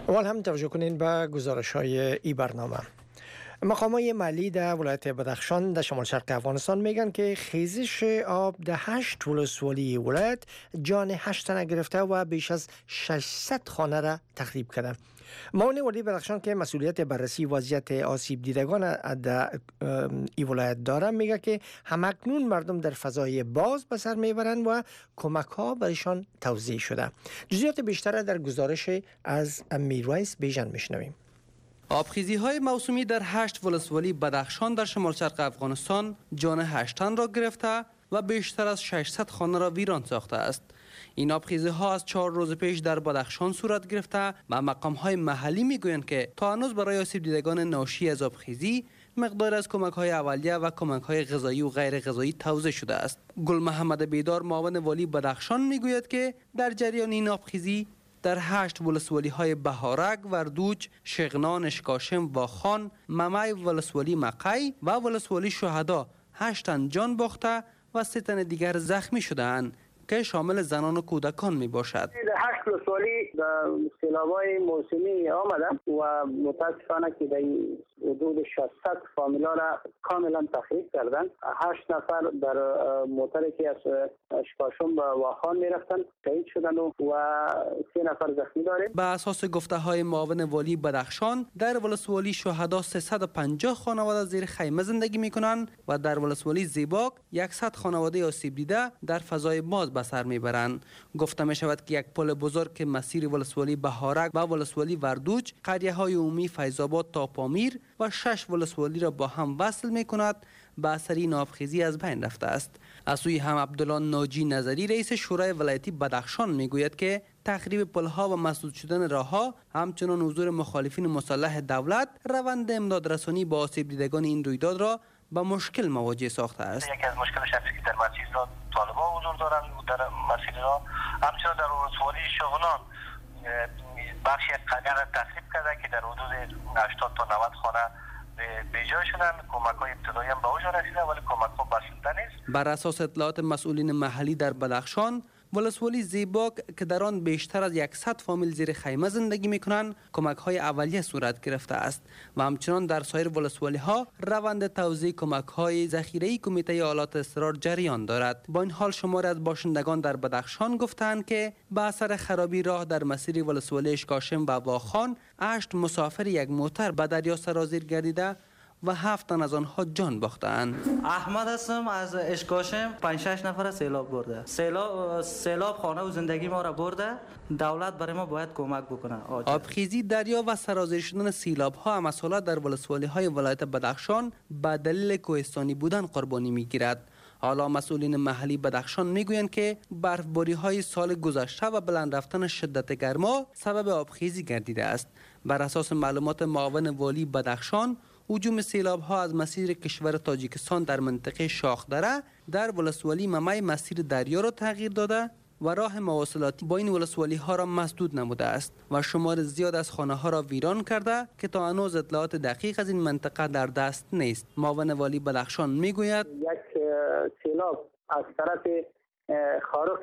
اول هم توجه کنین به گزارش‌های ای برنامه. مقامات محلی در ولایت بدخشان در شمال شرق افغانستان میگن که خیزش آب در 8 ولسوالی ولایت جان 8 تن گرفته و بیش از 600 خانه را تخریب کرده. معاون والی بدخشان که مسئولیت بررسی وضعیت آسیب دیدگان در این ولایت داره میگه که همکنون مردم در فضای باز به سر میبرند و کمک ها برایشان توزیع شده. جزئیات بیشتر در گزارش از میرویس بیژن میشنویم. آبخیزی های موسمی در 8 ولسوالی بدخشان در شمال شرق افغانستان جان 8 تن را گرفته و بیشتر از 600 خانه را ویران ساخته است. این آبخیزی ها از 4 روز پیش در بدخشان صورت گرفته و مقام های محلی میگویند که تا هنوز برای آسیب دیدگان ناشی از آبخیزی مقدار از کمک های اولیه و کمک های غذایی و غیر غذایی توزیع شده است. گل محمد بیدار معاون والی بدخشان میگوید که در جریان این آبخیزی در 8 ولسوالی های بهارک، وردوج، شغنان، اشکاشم، واخان، ممی، ولسوالی مقی و ولسوالی شهدا 8 تن جان باخته و 3 تن دیگر زخمی شده‌اند که شامل زنان و کودکان می باشد. در 8 ولسوالی سیلاب‌های موسمی آمدند و متاسفانه که در حدود 600 فامیلا را کاملا تخریب کردند. 8 نفر در موتری که از اشکاشم به واخان میرفتند شهید شدند و 3 نفر زخمی داریم. به اساس گفته های معاون والی بدخشان در ولسوالی شهدا 350 خانواده زیر خیمه زندگی می کنند و در ولسوالی زیباک 100 خانواده آسیب دیده در فضای باز به سر میبرند. گفته می شود که یک پل بزرگ که مسیر ولسوالی بهارک و ولسوالی وردوج قریه های عمومی فیض‌آباد تا پامیر و 6 ولسوالی را با هم وصل می کند به اثر این آبخیزی از بین رفته است. از سوی هم عبدالله ناجی نظری رئیس شورای ولایتی بدخشان میگوید که تخریب پلها و مسدود شدن راهها همچنان حضور مخالفین مسلح دولت روند امدادرسانی با آسیب دیدگان این رویداد را با مشکل مواجه ساخته است. یکی از مشکلش است که در مسیر را طالبان حضور دارند در مسیر را، همچنین در ولسوالی شغنان بخشی از قریه را تخریب کرده که در حدود 80 تا 90 خانه به جای شدن. کمک‌های ابتدایی هم به اوج رسیده ولی کمک‌ها بسنده نیست. بر اساس اطلاعات مسئولین محلی در بدخشان، ولسوالی زیباک که در آن بیشتر از 100 فامیل زیر خیمه زندگی می‌کنند، کمک‌های اولیه صورت گرفته است و همچنان در سایر ولسوالی‌ها روند توزیع کمک‌های ذخیره‌ای کمیته آلات اضطرار جریان دارد. با این حال شماری از باشندگان در بدخشان گفتند که به اثر خرابی راه در مسیر ولسوالی اشکاشم و واخان 8 مسافر یک موتر به دریا سرازیر گردیده و 7 تن از آنها جان باختند. احمد هستم از اشکاشم. 5-6 نفر سیلاب برده. سیلاب خانه و زندگی ما را برده. دولت برای ما باید کمک بکنه. آبخیزی دریا و سرازیر شدن سیلاب ها هم از حالات در ولسوالی های ولایت بدخشان به دلیل کوهستانی بودن قربانی میگیرد. حالا مسئولین محلی بدخشان میگویند که برفباری های سال گذشته و بلند رفتن شدت گرما سبب آبخیزی گردیده است. بر اساس معلومات معاون والی بدخشان، هجوم سیلاب ها از مسیر کشور تاجیکستان در منطقه شاخدره در ولسوالی ممی مسیر دریا را تغییر داده و راه مواصلاتی با این ولسوالی ها را مسدود نموده است و شمار زیاد از خانه ها را ویران کرده که تا هنوز اطلاعات دقیق از این منطقه در دست نیست. معاون والی بدخشان میگوید یک سیلاب از طرف خارق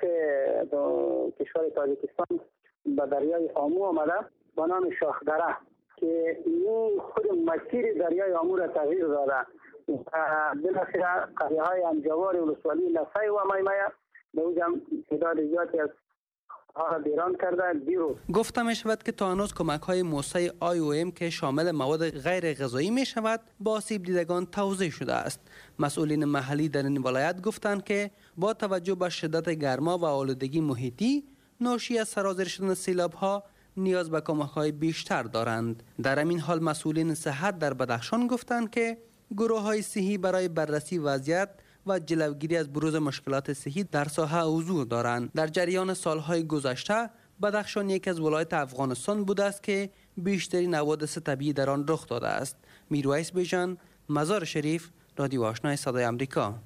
کشور تاجیکستان به دریای آمو آمده با نام شاخدره که این خود مسیر دریای آمو را تغییر داده و بالاخره قریه های انجوار ولسوالی نفعی و میمیه به اوجم تعداد زیادی از ها بیران کرده. دیروز گفته می شود که تا هنوز کمک های موسع IOM که شامل مواد غیر غذایی می شود با آسیب دیدگان توزیع شده است. مسئولین محلی در این ولایت گفتند که با توجه به شدت گرما و آلودگی محیطی ناشی از سرازیر شدن سیلاب ها نیاز به کمک‌های بیشتر دارند. در همین حال مسئولین صحت در بدخشان گفتند که گروه‌های صحی برای بررسی وضعیت و جلوگیری از بروز مشکلات صحی در ساحه حضور دارند. در جریان سالهای گذشته بدخشان یکی از ولایت افغانستان بوده است که بیشترین حوادث طبیعی در آن رخ داده است. میرویس بیژن، مزار شریف، رادیو آشنای صدای آمریکا.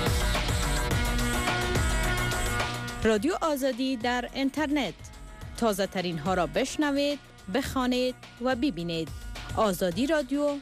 رادیو آزادی در اینترنت، تازه ترین ها را بشنوید، بخوانید و ببینید.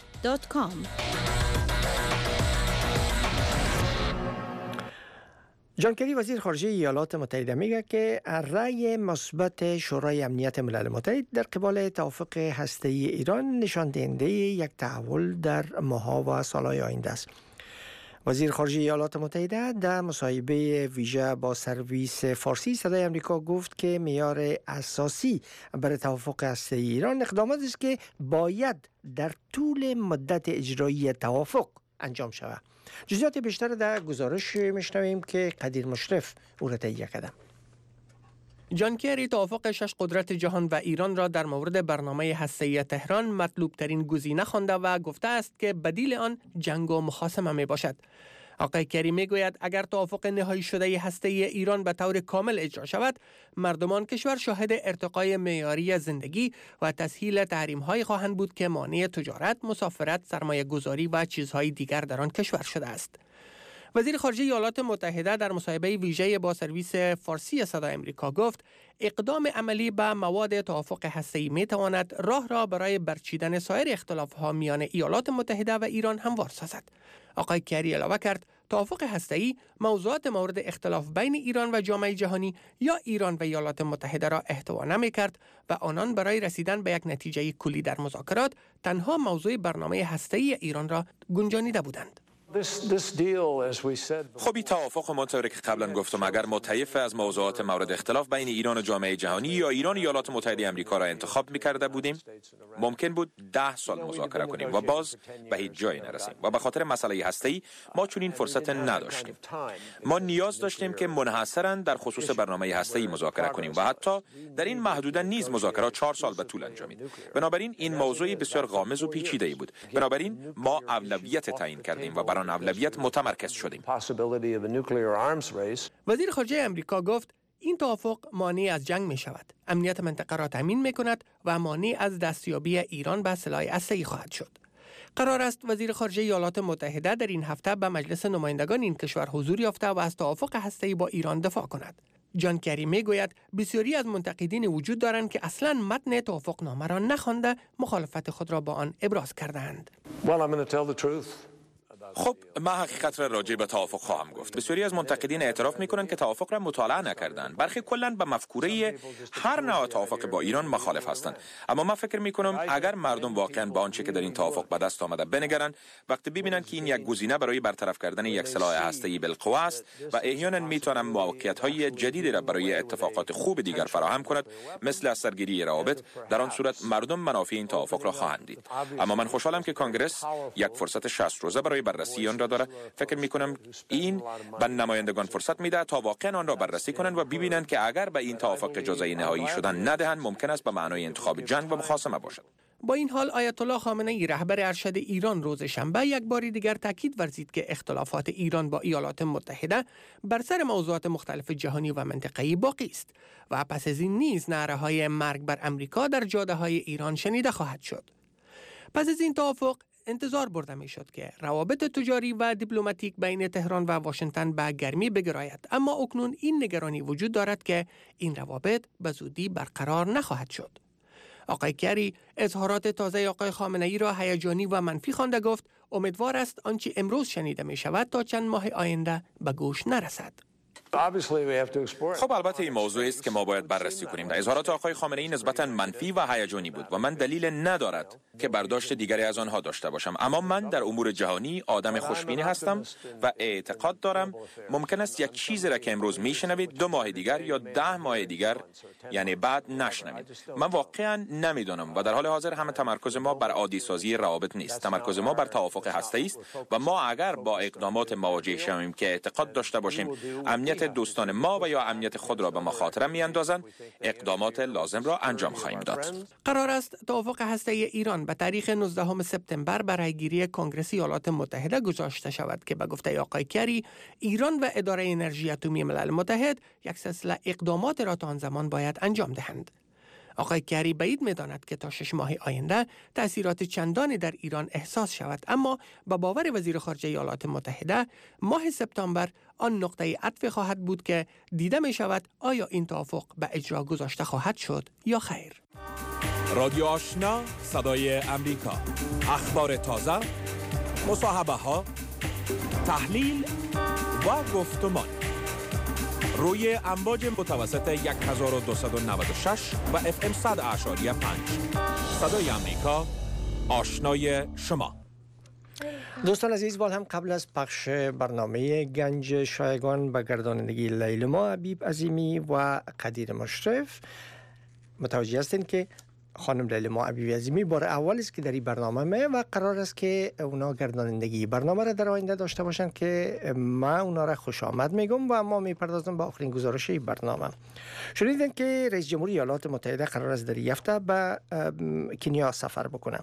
azadiradio.com. جان کری وزیر خارجه ایالات متحده میگه که رأی مثبت شورای امنیت ملل متحد در قبال توافق هسته‌ای ایران نشان دهنده یک تحول در ماه‌ها و سال‌های آینده است. وزیر خارجه ایالات متحده در مصاحبه ویژه با سرویس فارسی صدای آمریکا گفت که معیار اساسی برای توافق هسته‌ای ایران اقداماتی است که باید در طول مدت اجرایی توافق انجام شود. جزئیات بیشتر در گزارش میشنویم که قدیر مشرف او را تهیه کرده. جان کری توافق 6 قدرت جهان و ایران را در مورد برنامه هسته‌ای تهران مطلوب ترین گزینه خوانده و گفته است که بدیل آن جنگ و مخاصمه می باشد. آقای کری می گوید اگر توافق نهایی شده هسته‌ای ایران به طور کامل اجرا شود، مردمان کشور شاهد ارتقای معیاری زندگی و تسهیل تحریم‌های خواهند بود که مانع تجارت، مسافرت، سرمایه گذاری و چیزهای دیگر در آن کشور شده است. وزیر خارجه ایالات متحده در مصاحبه ویژه با سرویس فارسی صدای آمریکا گفت اقدام عملی به مواد توافق هسته‌ای می‌تواند راه را برای برچیدن سایر اختلاف‌ها میان ایالات متحده و ایران هموار سازد. آقای کری علاوه کرد توافق هسته‌ای موضوعات مورد اختلاف بین ایران و جامعه جهانی یا ایران و ایالات متحده را احتوا نمی‌کرد و آنان برای رسیدن به یک نتیجه کلی در مذاکرات تنها موضوع برنامه هسته‌ای ایران را گنجانیده بودند. خب این توافق همانطور که قبلا گفتم اگر متعیف از موضوعات مورد اختلاف بین ایران و جامعه جهانی یا ایران و ایالات متحده آمریکا را انتخاب می‌کرده بودیم، ممکن بود 10 سال مذاکره کنیم و باز به هیچ جایی نرسیم و به خاطر مسئله هسته‌ای ما چنین فرصت نداشتیم. ما نیاز داشتیم که منحصراً در خصوص برنامه هسته‌ای مذاکره کنیم و حتی در این محدوده نیز مذاکرات 4 سال به طول انجامید. بنابراین این موضوع بسیار غامض و پیچیده‌ای بود. بنابراین ما اولویت تعیین کردیم و بر اولویت متمرکز شدیم. وزیر خارجه آمریکا گفت این توافق مانع از جنگ می شود، امنیت منطقه را تامین می کند و مانع از دستیابی ایران به سلاح هسته‌ای خواهد شد. قرار است وزیر خارجه ایالات متحده در این هفته به مجلس نمایندگان این کشور حضور یافته و از توافق هسته‌ای با ایران دفاع کند. جان کری می گوید بسیاری از منتقدین وجود دارند که اصلاً متن توافقنامه را نخوانده مخالفت خود را با آن ابراز کردند. خب من حقیقت را راجع به توافق خواهم گفت. بسیاری از منتقدین اعتراف می‌کنند که توافق را مطالعه نکردند. برخی کلاً به مفکوره هر نوع توافق با ایران مخالف هستند. اما من فکر می‌کنم اگر مردم واقعاً با آنچه که در این توافق به دست آمده بنگرند، وقتی ببینند که این یک گزینه برای برطرف کردن یک سلاح هسته‌ای بالقوه است و احیانا می‌تواند موقعیت‌های جدیدی را برای اتفاقات خوب دیگر فراهم کند، مثل از سرگیری روابط، در آن صورت مردم منافع این توافق را خواهند دید. اما من خوشحالم که کنگره یک فرصت 60 روزه برای بررسی آن را دارد. فکر می‌کنم این به نمایندگان فرصت میده تا واقعا آن را بررسی کنند و ببینند که اگر به این توافق اجازه نهایی شدن ندهند، ممکن است به معنای انتخاب جنگ و مخاصمه باشد. با این حال آیت الله خامنه‌ای رهبر ارشد ایران روز شنبه یک بار دیگر تاکید ورزید که اختلافات ایران با ایالات متحده بر سر موضوعات مختلف جهانی و منطقه‌ای باقی است و پس از این نیز نعره‌های مرگ بر امریکا در جاده‌های ایران شنیده خواهد شد. پس از این توافق انتظار برده می شد که روابط تجاری و دیپلماتیک بین تهران و واشنگتن به گرمی بگراید، اما اکنون این نگرانی وجود دارد که این روابط به زودی برقرار نخواهد شد. آقای کری اظهارات تازه آقای خامنه‌ای را هیجانی و منفی خوانده گفت امیدوار است آنچه امروز شنیده می شود تا چند ماه آینده به گوش نرسد. خب البته این موضوع است که ما باید بررسی کنیم. اظهارات آقای خامنه‌ای نسبتاً منفی و هیجانی بود و من دلیل ندارد که برداشت دیگری از آنها داشته باشم، اما من در امور جهانی آدم خوشبینی هستم و اعتقاد دارم ممکن است یک چیزی را که امروز میشنوید 2 ماه دیگر یا 10 ماه دیگر یعنی بعد نشنوید. من واقعا نمیدونم و در حال حاضر همه تمرکز ما بر عادی سازی روابط نیست. تمرکز ما بر توافق هسته‌ای است و ما اگر با اقدامات مواجه شویم که اعتقاد داشته باشیم امنیت دوستان ما و یا امنیت خود را به مخاطره میاندازند، اقدامات لازم را انجام خواهیم داد. قرار است توافق هسته‌ای ایران به تاریخ 19 سپتامبر برای گیری کنگره ایالات متحده گذاشته شود که به گفته آقای کری ایران و اداره انرژی اتمی ملل متحد یک سلسله اقدامات را تا آن زمان باید انجام دهند. آقای کری بعید می‌داند که تا 6 ماه آینده تأثیرات چندانی در ایران احساس شود، اما با باور وزیر خارجه ایالات متحده ماه سپتامبر آن نقطه عطف خواهد بود که دیده می شود آیا این توافق به اجرا گذاشته خواهد شد یا خیر. رادیو آشنا، صدای امریکا، اخبار تازه، مصاحبه ها، تحلیل و گفتمان روی امواج متوسط 1296 و FM 100.5. صدای امریکا، آشنای شما. دوستان عزیز، باز هم قبل از پخش برنامه گنج شایگان به گردانندگی لیلما حبیب عظیمی و قدیر مشرف متوجه هستین که خانم لیلما حبیب عظیمی بار اول است که در این برنامه می و قرار است که اونا گردانندگی برنامه را در آینده داشته باشن که من اونا را خوش آمد میگم و ما میپردازم به آخرین گزارش این برنامه. شنیدین که رئیس جمهوری ایالات متحده قرار است در این هفته به کنیا سفر بکنه.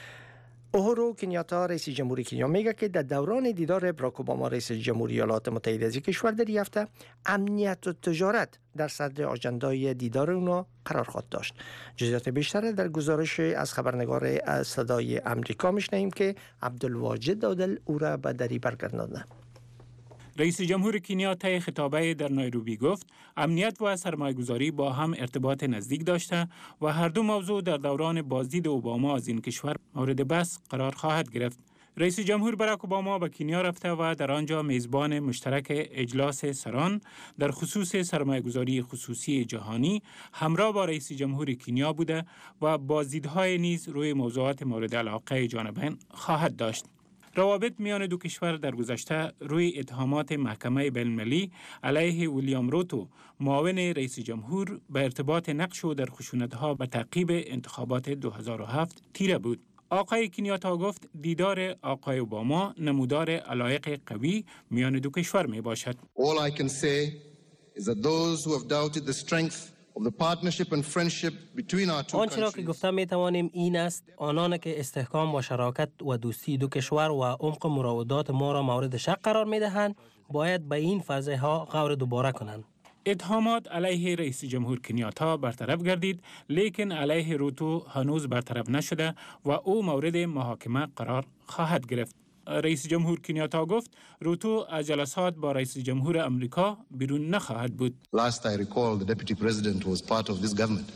اوهورو کنیاتا رئیس جمهوری کنیا میگه که در دوران دیدار براک اوباما رئیس جمهوری ایالات متحده از کشور در این هفته امنیت و تجارت در صدر آژندای دیدار اونا قرار خواهد داشت. جزئیات بیشتر در گزارش از خبرنگار صدای امریکا میشنویم که عبدالواجد عادل او را به دری برگردانده. رئیس جمهور کنیا طی خطابه در نایروبی گفت امنیت و سرمایه‌گذاری با هم ارتباط نزدیک داشته و هر دو موضوع در دوران بازدید اوباما از این کشور مورد بحث قرار خواهد گرفت. رئیس جمهور باراک اوباما به کنیا رفته و در آنجا میزبان مشترک اجلاس سران در خصوص سرمایه‌گذاری خصوصی جهانی همراه با رئیس جمهور کنیا بوده و بازدیدهای نیز روی موضوعات مورد علاقه جانبین خواهد داشت. روابط میان دو کشور در گذشته روی اتهامات محکمه بین‌المللی علیه ویلیام روتو معاون رئیس جمهور به ارتباط نقش و در خشونت‌ها به تعقیب انتخابات 2007 تیره بود. آقای کنیاتا گفت دیدار آقای اوباما نمودار علایق قوی میان دو کشور می باشد. All I can say is that those who have doubted the strength of the partnership and friendship between our two آنچه را که گفتم می توانیم این است آنان که استحکام و شراکت و دوستی دو کشور و عمق مراودات ما را مورد شک قرار می دهند باید به این فرضیه ها غور دوباره کنند. اتهامات علیه رئیس جمهور کنیاتا برطرف گردید لیکن علیه روتو هنوز برطرف نشده و او مورد محاکمه قرار خواهد گرفت. رئیس جمهور کنیاتا گفت روتو از جلسات با رئیس جمهور امریکا بیرون نخواهد بود. Last I recall the deputy president was part of this government.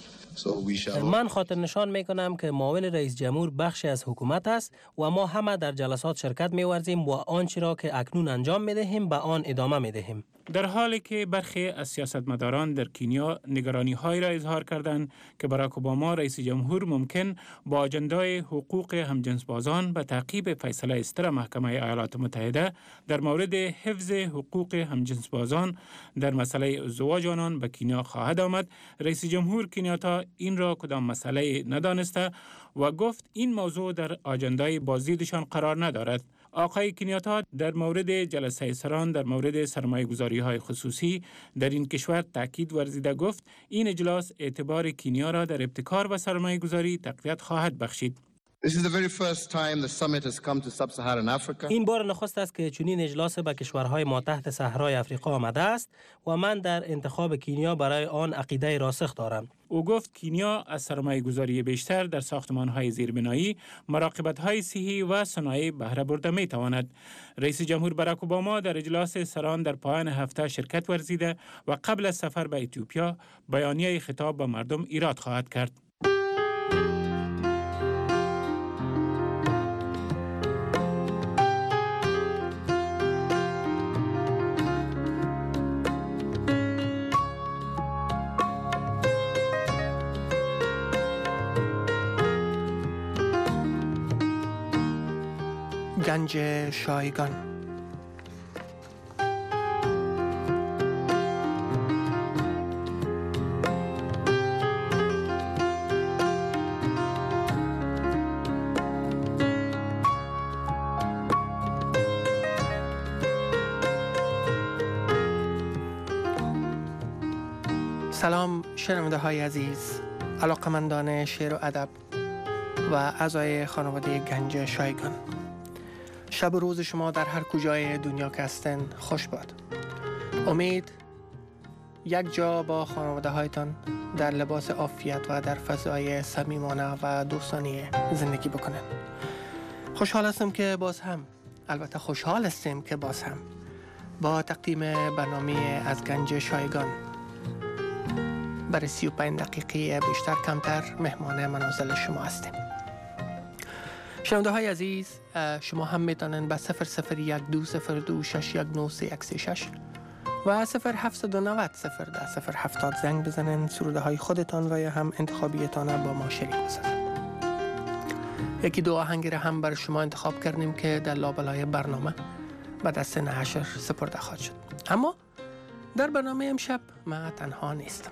من خاطر نشان می کنم که معاون رئیس جمهور بخشی از حکومت است و ما همه در جلسات شرکت می ورزیم و آنچه را که اکنون انجام می دهیم به آن ادامه می دهیم. در حالی که برخی از سیاستمداران در کنیا نگرانی‌هایی را اظهار کردند که باراک اوباما رئیس جمهور ممکن با اجندای حقوق همجنسبازان به تعقیب فیصله استر محکمه ایالات متحده در مورد حفظ حقوق همجنسبازان در مسئله ازدواج آنان به کنیا خواهد آمد، رئیس جمهور کنیاتا این را کدام مسئله ندانسته و گفت این موضوع در آجندای بازدیدشان قرار ندارد. آقای کنیاتا در مورد جلسه سران در مورد سرمایه‌گذاری‌های خصوصی در این کشور تاکید ورزیده گفت این اجلاس اعتبار کنیا را در ابتکار و سرمایه‌گذاری تقویت خواهد بخشید. This is the very first time the summit has come to sub-Saharan Africa. این بار نخست است که چنین اجلاس به کشورهای ما تحت صحرای افریقا آمده است و من در انتخاب کنیا برای آن عقیده راسخ دارم. او گفت کنیا از سرمایه‌گذاری بیشتر در ساختمان‌های زیربنایی، مراقبت‌های صحی و صنایع بهره برده می‌تواند. رئیس جمهور باراک اوباما در اجلاس سران در پایان هفته شرکت ورزیده و قبل از سفر به اتیوپیا بیانیه خطاب به مردم ایراد خواهد کرد. گنج شایگان. سلام شنونده های عزیز، علاقمندان شعر و ادب و اعضای خانواده گنج شایگان. شب و روز شما در هر کجای دنیا که هستن خوش باد. امید یک جا با خانواده هایتان در لباس عافیت و در فضای صمیمانه و دوستانه زندگی بکنن. خوشحال هستم که باز هم با تقدیم برنامه از گنج شایگان برای 35 دقیقه بیشتر کمتر مهمان منازل شما هستیم. شنونده های عزیز، شما هم میتونن به 0012202619336 و 0790 010 070 زنگ بزنن، سروده های خودتان و یا هم انتخابیتان با ما شریک بسازن. یکی دو آهنگ را هم بر شما انتخاب کردیم که در لابلای برنامه به دست نشر سپرده خواهد شد. اما در برنامه امشب من تنها نیستم.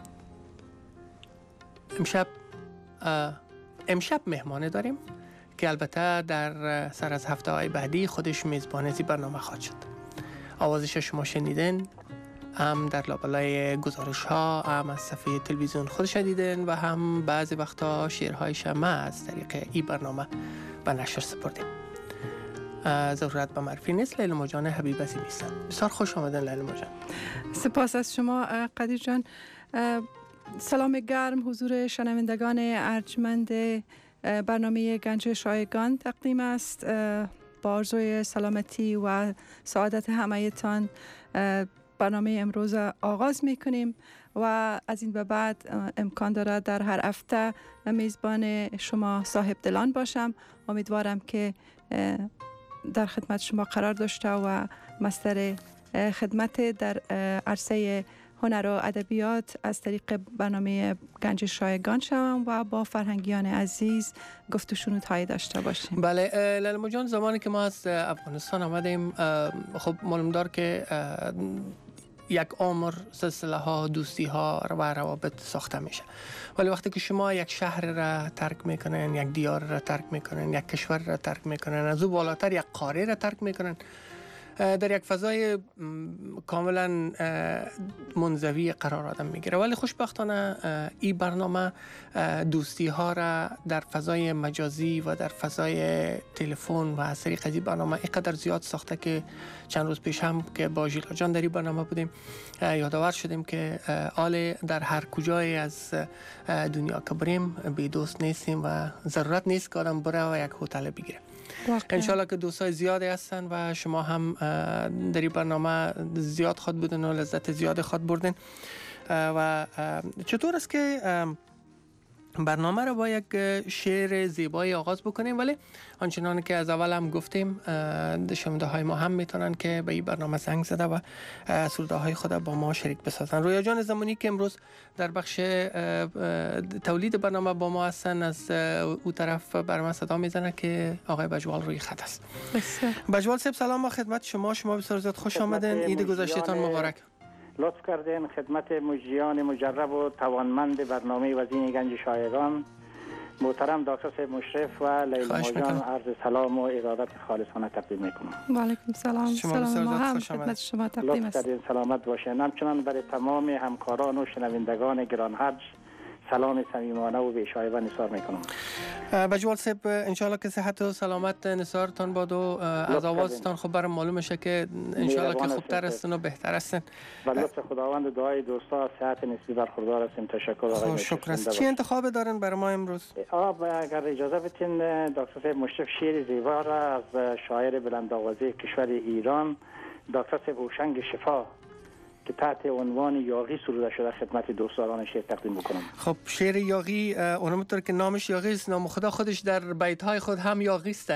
امشب مهمانه داریم که البته در سر از هفته های بعدی خودش میزبان زی برنامه خواهد شد. آوازش شما شنیدن، هم در لابلای گزارش ها، هم از صفحه تلویزیون خودش دیدن و هم بعضی وقتا شعرهایش ما از طریق ای برنامه به نشر سپردیم. ضرورت به معرفی نیست. لیلا جان حبیب عزیز نیستن. بسیار خوش آمدن لیلا جان. سپاس از شما قدیر جان. سلام گرم حضور شنوندگان ارجمند برنامه گنج شایگان تقدیم است. با آرزوی سلامتی و سعادت همه‌تان برنامه امروز آغاز میکنیم و از این به بعد امکان دارد در هر هفته میزبان شما صاحب دلان باشم. امیدوارم که در خدمت شما قرار داشته و مصدر خدمت در عرصه هنر و ادبیات از طریق برنامه گنج شایگان شوم و با فرهنگیان عزیز گفت و شنودهایی داشته باشیم. بله لیلا جان، زمانی که ما از افغانستان آمدیم خب معلوم دار که یک عمر سلسله ها، دوستی ها و روابط ساخته میشه، ولی وقتی که شما یک شهر را ترک میکنن، یک دیار را ترک میکنن، یک کشور را ترک میکنن، از او بالاتر یک قاره را ترک میکنن، در یک فضای کاملا منزوی قرار آدم میگیره. ولی خوشبختانه این برنامه دوستی ها را در فضای مجازی و در فضای تلفن و از طریق این برنامه اینقدر زیاد ساخته که چند روز پیش هم که با ژیلا جان در این برنامه بودیم یادآور شدیم که آل در هر کجای از دنیا که بریم بی دوست نیستیم و ضرورت نیست که آدم بره و یک هتل بگیره. انشالله که دوستای زیادی هستن و شما هم در این برنامه زیاد خود بودن و لذت زیاد خود بردن. و چطور است که برنامه رو با یک شعر زیبایی آغاز بکنیم، ولی آنچنان که از اول هم گفتیم شنونده های ما هم میتونن که به این برنامه زنگ زده و سروده های خود با ما شریک بسازن. رویا جان زمانی که امروز در بخش تولید برنامه با ما هستن، از او طرف بر من صدا میزنه که آقای بجوال روی خط است. بجوال صاحب سلام و خدمت شما بسیار زیاد خوش آمدین. عید گذشتهتان مبارک. لطف کردین خدمت مجریان مجرب و توانمند برنامه وزین گنج شایگان محترم دکتر صاحب مشرف و لیلا جان عرض سلام و ارادت خالصانه تقدیم میکنم. و علیکم سلام. سلام ما هم خدمت شما تقدیم است. لطف کردین سلامت باشین. همچنان برای تمام همکاران و شنوندگان گرانهرج سلام صمیمانه و بی‌شایبه نثار میکنم. بجوال صاحب انشالله که صحت و سلامت نثارتان باد و از آوازتان خب برام معلوم میشه که انشالله که خوبتر هستن و بهتر هستن. و لطف خداوند دعای دوستا صحت نسبی برخوردار هستیم. تشکر آقای شکر است. چی انتخاب دارن برای ما امروز؟ اگر اجازه بدین دکتر صاحب مشرف شعر زیبا را از شاعر بلندآوازه کشور ایران دکتر صاحب هوشنگ شفا که تحت عنوان یاغی سروده شده خدمت دوستداران شعر تقدیم بکنم. خب شعر یاغی اونطور که نامش یاغی است، نام خدا خودش در بیت‌های خود هم یاغی است.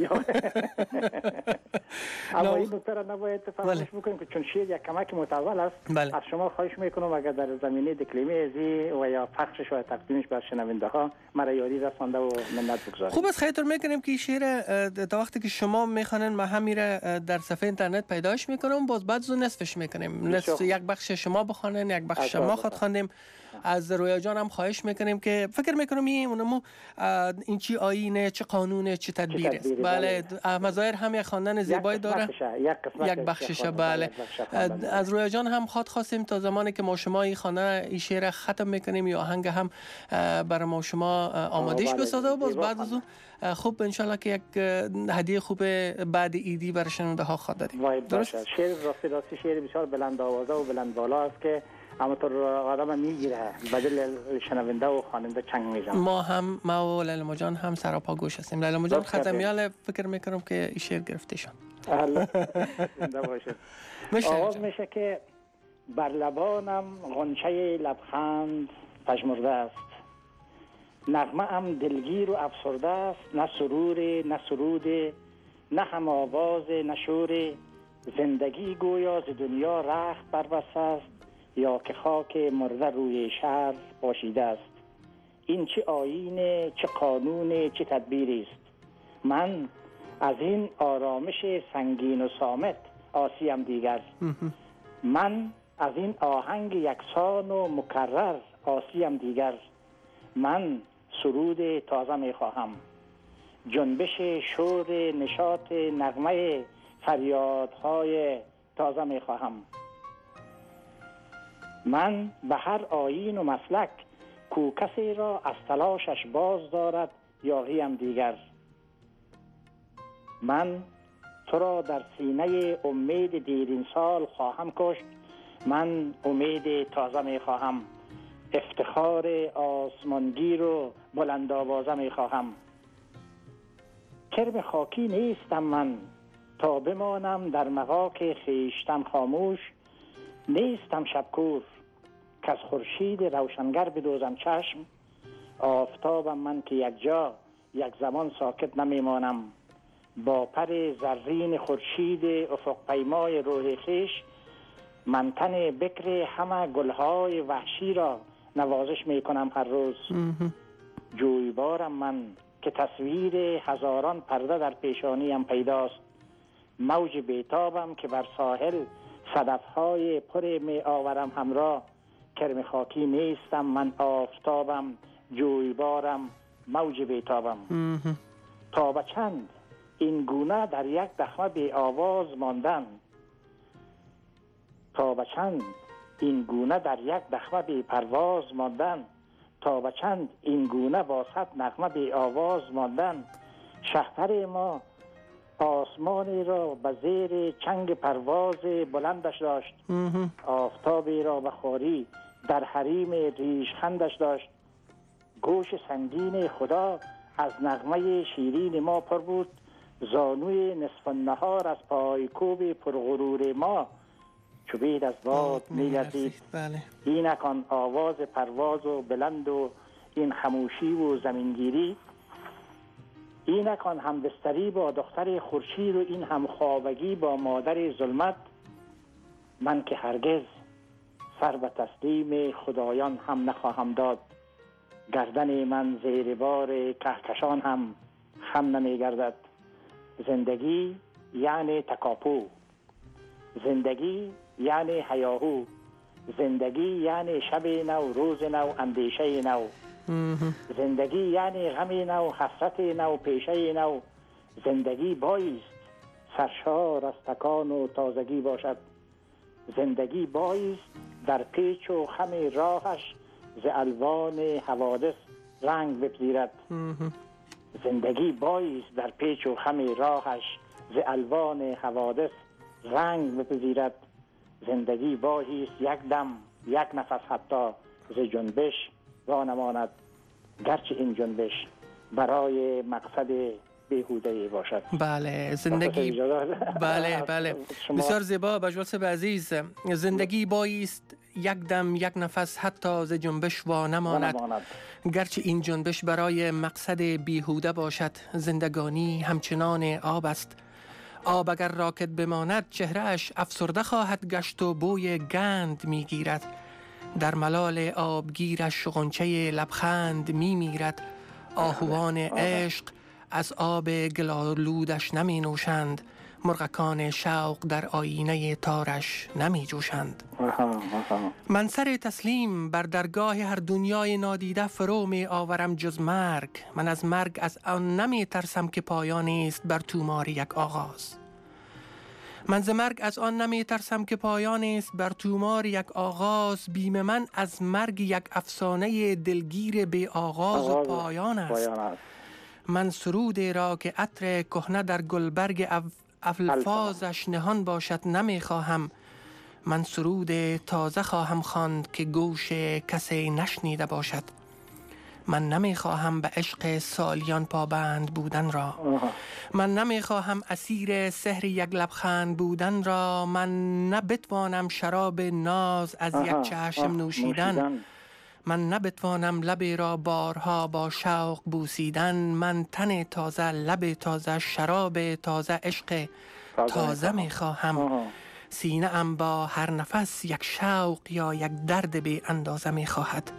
اما این نکته را نباید فراموش بکنیم که چون شعر یک کمک متول است. از شما خواهش میکنم اگر در زمینه دکلمه ازی و یا پخشش و تقدیمش بر شنونده ها مرا یاری رسانده و منت بگذارید. خوب است، خیلی میکنیم که شعر تا وقتی که شما میخوانن ما هم میره در صفحه اینترنت پیداش میکنم، باز بعد زو نصفش میکنیم. نصف یک بخش شما بخوانن، یک بخش ما خود خواندیم. از رویا جان هم خواهش میکنیم که فکر میکنم این چی آیینه، چه قانونه، چه تدبیر است. بله مظاهر هم یک خواندن زیبایی داره، یک بخشش. بله از رویا جان هم خواستیم تا زمانی که ما شما این خواندن این شعر ختم میکنیم یا آهنگ هم برای ما شما آمادهش بسازه و باز بعد از اون خوب انشالله که یک هدیه خوب بعد ایدی برای شنونده ها خواهد دادیم. درست. شعر راستی شعر بسیار بلند آوازه و بلند بالا است که اما تو آدم میگیره، بدل شنونده و خواننده چنگ میزنه. ما و لیلا جان هم سراپا گوش هستیم. لیلا جان خدمیال فکر میکنم که این شعر گرفته شد. زنده باشه. آغاز میشه که بر لبانم غنچه لبخند پژمرده است، نغمه ام دلگیر و افسرده است، نه سرور نه سرود نه هم آواز نه شور، زندگی گویا ز دنیا رخت بربسته است یا که خاک مرده روی شهر پاشیده است. این چه آیین، چه قانون، چه تدبیری است. من از این آرامش سنگین و صامت آسیم دیگر. من از این آهنگ یکسان و مکرر آسیم دیگر. من سرود تازه می خواهم، جنبش شور نشاط نغمه فریادهای تازه می خواهم. من به هر آیین و مسلک کو کسی را از تلاشش باز دارد یاغیم دیگر. من تو را در سینه امید دیرین سال خواهم کشت. من امید تازه می خواهم، افتخار آسمانگیر و بلند آوازه می خواهم. کرم خاکی نیستم من تا بمانم در مغاک خیشتن خاموش. نیستم شبکور که از خورشید روشنگر بدوزم چشم. آفتابم من که یک جا یک زمان ساکت نمیمانم. با پر زرین خورشید افق پیمای روح خویش من تن بکر همه گلهای وحشی را نوازش میکنم هر روز. جویبارم من که تصویر هزاران پرده در پیشانیم پیداست. موج بیتابم که بر ساحل صدفهای پر می آورم همراه. کرم خاکی نیستم من آفتابم، جویبارم، موج بیتابم. تا به چند این گونه در یک دخمه بی آواز ماندن؟ تا به چند این گونه در یک دخمه بی پرواز ماندن؟ تا به چند این گونه با صد نغمه بی آواز ماندن؟ شهپر ما آسمانی را به زیر چنگ پرواز بلندش داشت. آفتابی را به خواری در حریم ریشخندش داشت. گوش سنگین خدا از نغمه شیرین ما پر بود. زانوی نصف النهار از پایکوب پرغرور ما چوبید از باد می‌لرزید. اینک آن آواز پرواز و بلند و این خموشی و زمینگیری. اینک آن همبستری با دختر خورشید و این همخوابگی با مادر ظلمت. من که هرگز سر به تسلیم خدایان هم نخواهم داد. گردن من زیر بار کهکشان هم خم نمی گردد. زندگی یعنی تکاپو، زندگی یعنی هیاهو، زندگی یعنی شب نو، روز نو، اندیشه نو. زندگی یعنی غم نو، حسرت نو، پیشه نو. زندگی بایست سرشار از تکان و تازگی باشد. زندگی بایست در پیچ و خم راهش ز الوان حوادث رنگ بپذیرد. زندگی بایست در پیچ و خم راهش ز الوان حوادث رنگ بپذیرد. زندگی بایست یک دم، یک نفس حتی ز جنبش وانماند، گرچه این جنبش برای مقصد بیهوده باشد. بله زندگی بله بسیار زیبا بجوال عزیز. زندگی بایست یک دم، یک نفس حتی ز جنبش وانماند، گرچه این جنبش برای مقصد بیهوده باشد. زندگانی همچنان آب است، آب اگر راکت بماند چهرهش افسرده خواهد گشت و بوی گند میگیرد. در ملال آبگیرش غنچه لبخند میمیرد. آهوان عشق از آب گلالودش نمی نوشند، مرغکان شوق در آینه تارش نمی جوشند. من سر تسلیم بر درگاه هر دنیای نادیده فرو می آورم جز مرگ. من از مرگ از آن نمی ترسم که پایانی است بر تومار یک آغاز. من ز مرگ از آن نمی ترسم که پایان است بر تومار یک آغاز. بیم من از مرگ یک افسانه دلگیر بی آغاز و پایان است. من سرود را که عطر کهنه در گلبرگ الفاظش نهان باشد نمی خواهم. من سرود تازه خواهم خواند که گوش کسی نشنیده باشد. من نمی خواهم به عشق سالیان پابند بودن را. من نمی خواهم اسیر سحر یک لبخند بودن را. من نبتوانم شراب ناز از یک چشم نوشیدن. من نبتوانم لب را بارها با شوق بوسیدن. من تن تازه، لب تازه، شراب تازه، عشق تازه می خواهم. سینه ام با هر نفس یک شوق یا یک درد بی اندازه می خواهد.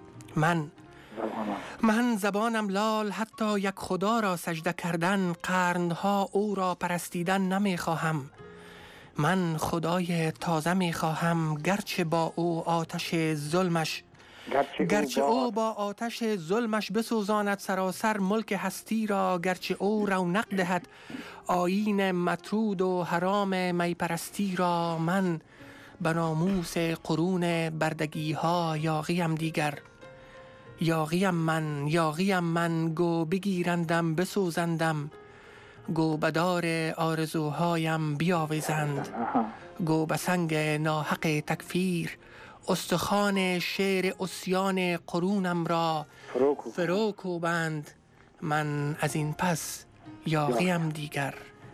من زبانم لال حتی یک خدا را سجده کردن، قرنها او را پرستیدن نمی خواهم. من خدای تازه می خواهم، گرچه با او آتش ظلمش گرچه او با آتش ظلمش بسوزاند سراسر ملک هستی را، گرچه او رونق دهد آیین مطرود و حرام میپرستی را. من به ناموس قرون بردگی ها یاغیم دیگر، یاغیم من گو بگیرندم بسوزندم، گو بدار آرزوهایم بیاویزند، گو به سنگ ناحق تکفیر استخوان شعر اسیان قرونم را فرو کوبند. من از این پس یاغیم دیگر.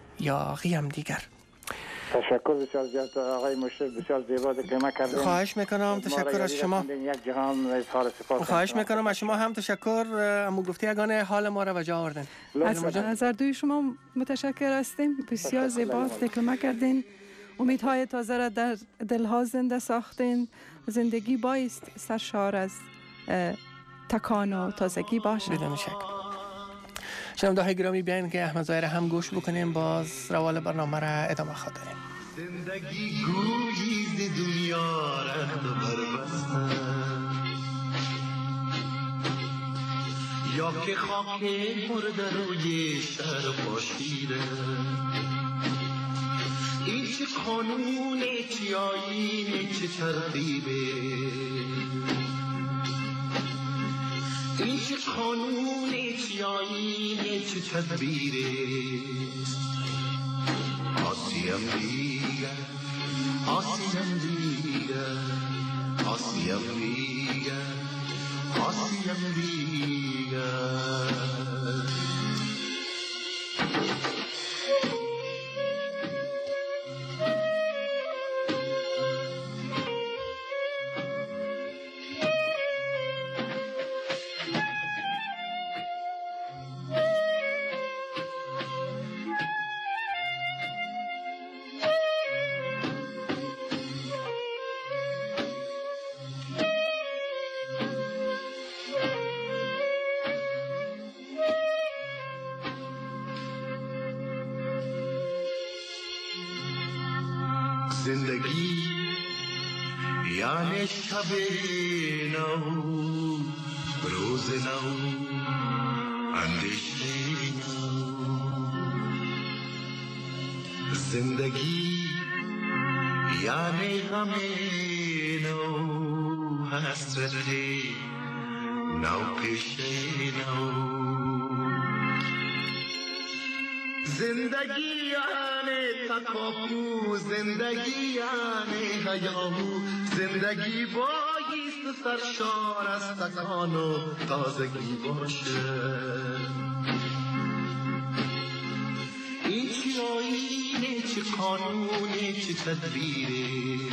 تشکر بسیار زیاد آقای مشرف، بسیار زیبا کمک کردین. خواهش میکنم. تشکر از شما. یک جهان اظهار سپاس. خواهش میکنم از شما هم. تشکر. امو گفتی یگانه حال ما را به جا آوردین. از هر دوی شما متشکر هستیم. بسیار زیبا کمک کردین. امیدهای تازه را در دلها زنده ساختین. زندگی بایست سرشار از تکان و تازگی باشه. بدون شک. شنونده های گرامی بیاین که احمد ظاهر هم گوش بکنیم، باز روال برنامه را ادامه خواهیم داریم. زندگی گویی ز دنیا رخت بربستن، یا که خاک مرده روی شهر پاشیده. این چه قانون چه آیین چه ترتیبه، این چه قانون چه آیین چه تدبیره. آسیم دیگر آسیم دیگر آسیم دیگر آسیم دیگر. زندگی یعنی شب نو، روز نو، اندیشه نو. زندگی یعنی غم نو، حسرت نو، پیشه نو. زندگی یعنی تکاپو، زندگی یعنی حیاهو. زندگی بایست سرشار از تکان و تازگی باشه. این چه آیینه چه قانونه چه تدبیره.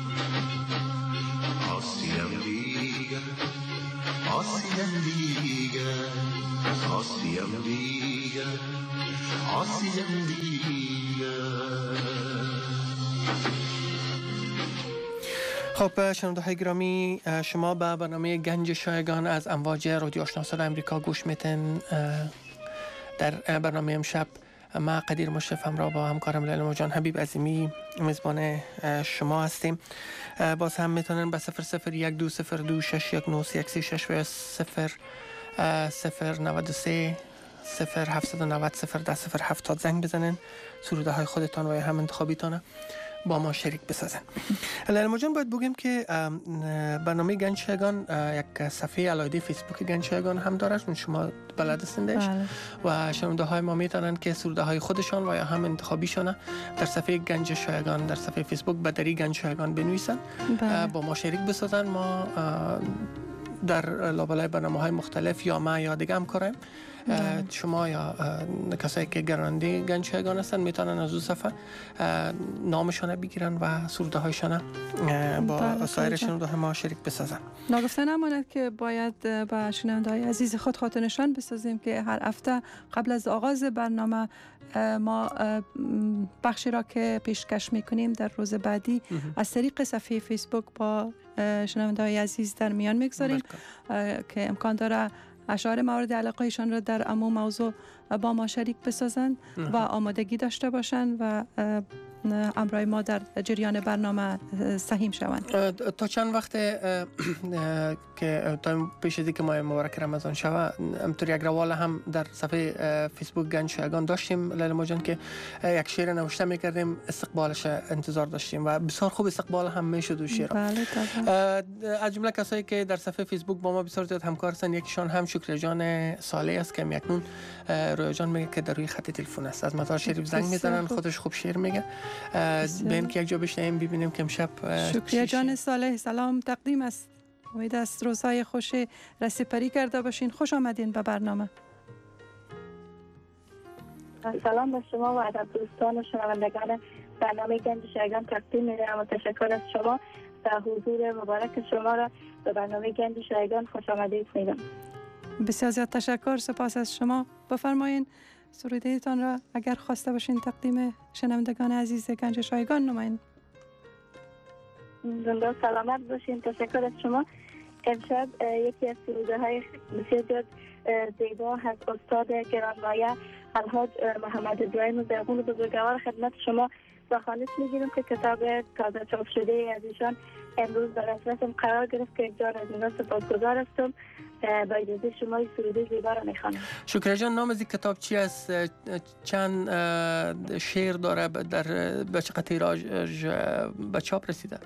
آسیم دیگر آسیم دیگر آسیم دیگر آسیم دیگر. خب شنونده های گرامی، شما به برنامه گنج شایگان از امواج رادیو آشنا صدای آمریکا گوش میتین. در برنامه امشب ما قدیر مشرفم را با همکارم لیلا جان حبیب عظیمی میزبان شما هستیم. باز هم میتونن به 0012026193136 و 093 0790 010 زنگ بزنن، سروده های خودتان و هم انتخابیتان با ما شریک بسازن. لیلا جان، باید بگیم که برنامه گنج شایگان یک صفحه علاوه فیسبوک گنج شایگان هم داره، شما بلد هستندش و شنونده های ما میتونن که سروده های خودشان و یا هم انتخابیشان در صفحه گنج شایگان در صفحه فیسبوک بدری گنج شایگان بنویسن، با ما شریک بسازن. ما در لابلای برنامه‌های مختلف یا ما یا دیگه هم کاریم. شما یا کسایی که گرانده گنج شایگان هستن میتونن از اون صفحه نامشان بگیرن و سروده هایشان با سایر شنونده ما شریک بسازن. ناگفته نماند که باید با شنونده های عزیز خود خاطر نشان بسازیم که هر هفته قبل از آغاز برنامه ما بخشی را که پیشکش میکنیم در روز بعدی از طریق صفحه فیسبوک با شنونده های عزیز در میان میگذاریم که امکان داره اشعار مورد علاقه ایشان را در امو موضوع با ما شریک بسازند و آمادگی داشته باشند و امرای ما در جریان برنامه سهیم شوند. تا چند وقت که تا پیش از اینکه ماه مبارک رمضان شود همطور یک روال هم در صفحه فیسبوک گنج شایگان داشتیم لیلا جان که یک شعر نوشته میکردیم، استقبالش انتظار داشتیم و بسیار خوب استقبال هم میشد و شعر. بله از جمله کسایی که در صفحه فیسبوک با ما بسیار زیاد همکار هستند، یکیشان هم شکر جان صالح است که اکنون رویا جان میگه که در روی خط تلفن است، از مزار شریف زنگ میزنن، خودش خوب شعر میگه. ببین که یک جا بشنیم ببینیم که امشب شکریه جان صالح سلام تقدیم است. امید است روزهای خوش رسیپری کرده باشین. خوش آمدین به برنامه. سلام به شما و ادب دوستان و شنوندگان برنامه گنج شایگان تقدیم می‌کنم و تشکر از شما و حضور مبارک شما را به برنامه گنج شایگان خوش آمدید میگم. بسیار زیاد تشکر، سپاس از شما. بفرمایین سروده تان را اگر خواسته باشین تقدیم شنوندگان عزیز گنج شایگان نمایید. زنده سلامت باشین. تشکر از شما. امشب یکی از سروده های بسیار زیبا از استاد گرانمایه الحاج محمد ابراهیم زرغون بزرگوار خدمت شما به خوانش میگیرم که کتاب تازه چاپ شده از ایشان امروز در دسترسم قرار گرفت که یک جان از اینا سپاسگزار هستم. با اجازه شما سروده زیبا را میخوانم. شکر جان، نام از این کتاب چی است؟ چند شعر داره؟ در به چه تیراژ به چاپ رسیده؟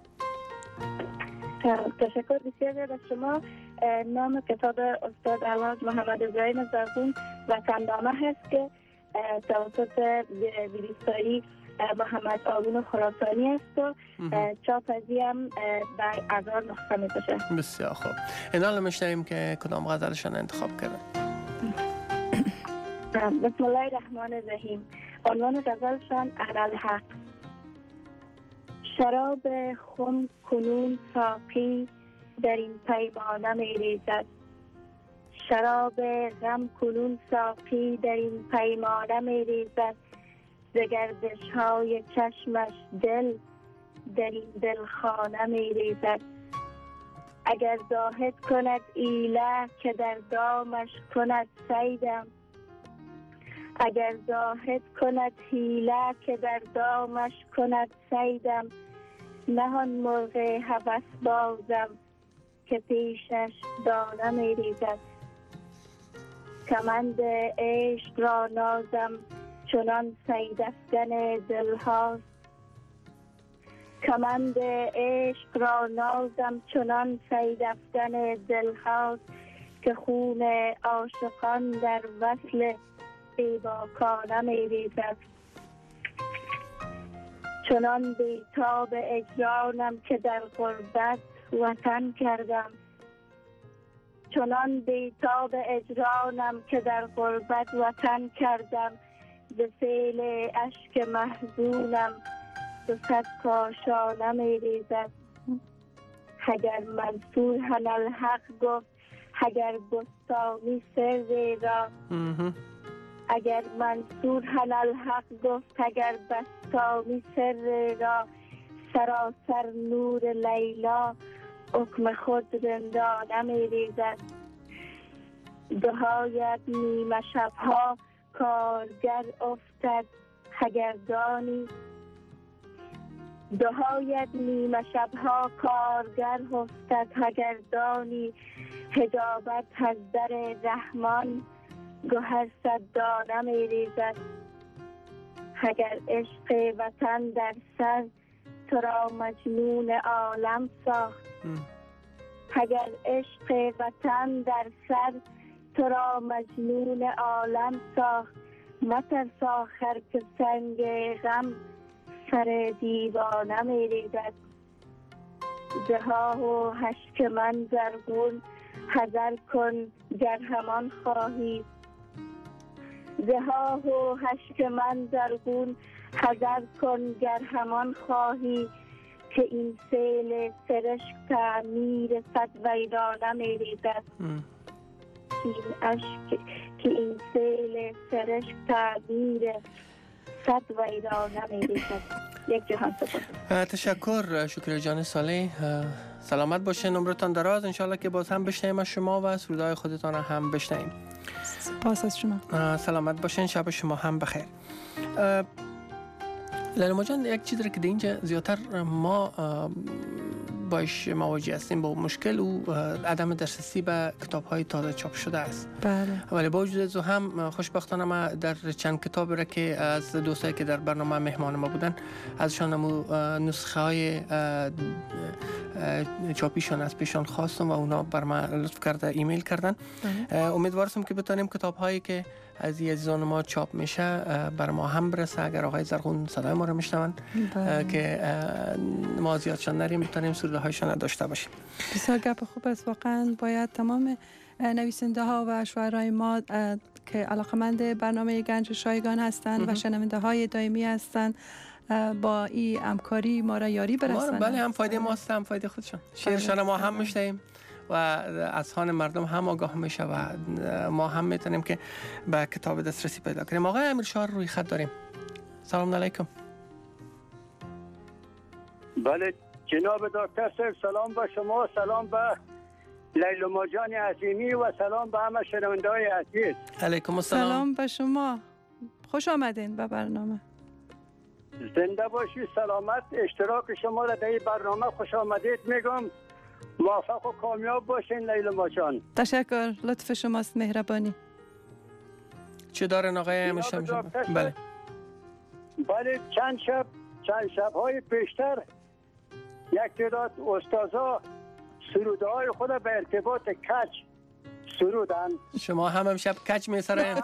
تشکر بسیار از شما. نام کتاب استاد الحاج محمد ابراهیم زرغون وطن‌نامه هست که توسط ویلیستایی محمد آرون خراسانی است و چاپ ازی هم در 1000 نسخه می باشه. بسیار خوب. این حالا میشنویم که کدام غزلشان انتخاب کردن. بسم الله الرحمن الرحیم. عنوان غزلشان انالحق. شراب خم کنون ساقی در این پیمانه می ریزد. شراب غم کنون ساقی در این پیمانه می ریزد. ز گردش های چشمش دل در این دلخانه می ریزد. اگر زاهد کند ایله که در دامش کند صیدم. اگر زاهد کند حیله که در دامش کند صیدم. نهان مرغ هوس بازم که پیشش دانه می ریزد. کمند عشق را نازم چنان صیدافکن دلهاست. کمند عشق را نازم چنان صیدافکن دلهاست که خون عاشقان در وصل بیباکانه می ریزد. چنان بیتاب اجرانم که در غربت وطن کردم. چنان بیتاب اجرانم که در غربت وطن کردم. به سیل اشک محزونم 200 کاشانه می ریزد. اگر منصور انالحق گفت اگر بستانی سر را. اگر منصور انالحق گفت اگر بستانی سر را. سراسر نور لیلا حکم خود رندانه می ریزد. دهایت نیمه شبها کارگر افتد اگر دانی. دهایت نیمه شبها کارگر افتد اگر دانی. حجابت از در رحمان گوهر صد دانه می ریزد. اگر عشق وطن در سر تو را مجنون عالم ساخت. اگر عشق وطن در سر تو را مجنون عالم ساخت. مترس آخر که سنگ غم سر دیوانه می ریزد. زها و هشک من زرگون حذر کن گر همان خواهی زها و هشک من زرگون حذر کن گر همان خواهی که این سیل سرشک تعمیر صد ویرانه می ریزد که این سیل سرشک تعمیر صد ویرانه می ریزد. یک جهان سپاس. تشکر شکر جان صالح. سلامت باشین، عمرتان دراز. انشالله که باز هم بشنویم از شما و سرودهای خودتان هم بشنویم. سپاس از شما. سلامت باشین، شب شما هم بخیر. لیلا جان، یک چیزی که اینجا زیادتر ما باش مواجه هستیم با مشکل و عدم دسترسی به کتاب‌های تازه چاپ شده است. بله. ولی با وجود از هم خوشبختانه ما در چند کتاب را که از دوستایی که در برنامه مهمان ما بودن ازشان نسخه های چاپیشان از پیشان خواستم و اونا بر ما لطف کرده ایمیل کردن. امیدوارم که بتونیم کتاب‌هایی که از عزیزان ما چاپ میشه بر ما هم برسه. اگر آقای زرغون صدای ما رو میشنون که ما زیادشان نریم بتونیم سروده هایشان داشته باشیم. بسیار گپ خوب است. واقعا باید تمام نویسنده ها و شاعرای ما که علاقمند برنامه گنج شایگان هستند و شنونده های دائمی هستند با این همکاری ما را یاری برسانند. بله، هم فایده ماست هم فایده خودشان. شعرشان ما هم میشنویم و از خوان مردم هم آگاه میشه و ما هم میتونیم که به کتاب دسترسی پیدا کنیم. آقای امیرشاه روی خط داریم. سلام علیکم. بله جناب دکتر صاحب، سلام به شما، سلام به لیلا جان عظیمی و سلام به همه شنونده‌های عزیز. علیکم السلام. سلام به شما، خوش آمدین به برنامه. زنده باشی، سلامت. اشتراک شما را در این برنامه خوش آمدید میگم. موفق و کامیاب باشین لیلا جان. تشکر، لطف شماست، مهربانی. چه دارن آقای امیرشاه؟ بله بله، چند شب‌های پیشتر یک تعداد استادا سرودهای خود به ارتباط کج سرودن. شما هم امشب کج میسرین؟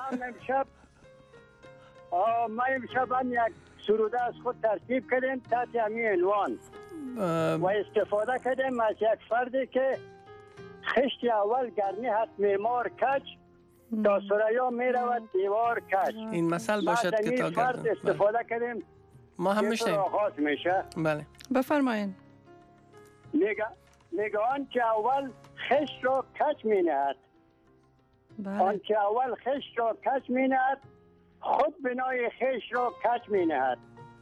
ما امشب هم یک سروده از خود ترتیب کردیم تحت همین عنوان و استفاده کردیم از یک فردی که خشت اول گرنی حت معمار کج تا سریا می رود دیوار کج. این مثل باشد که تا فرد استفاده کردیم. ما هم میشنیم. آغاز میشه. بله بفرمایین. میگه آن که اول خشت را کج می نهد. آن که اول خشت را کج می نهد خود بنای خشت را کج می نهد.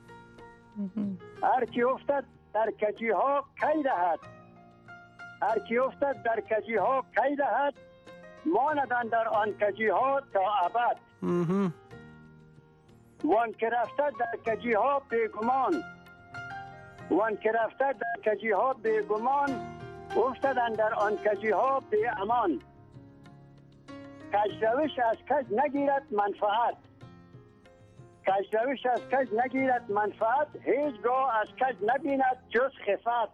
هر کی افتد در کجی ها کی دهد. هر کی افتد در کجی ها کی دهد ماندن در آن کجی ها تا ابد. وان که رفته در کجی ها بیگمان وان که رفته در کجی ها بیگمان افتدن در آن کجی ها بی امان. کجروش از کج نگیرد منفعت. کجروش از کج نگیرد منفعت هیچ گاه از کج نبیند جز خفت.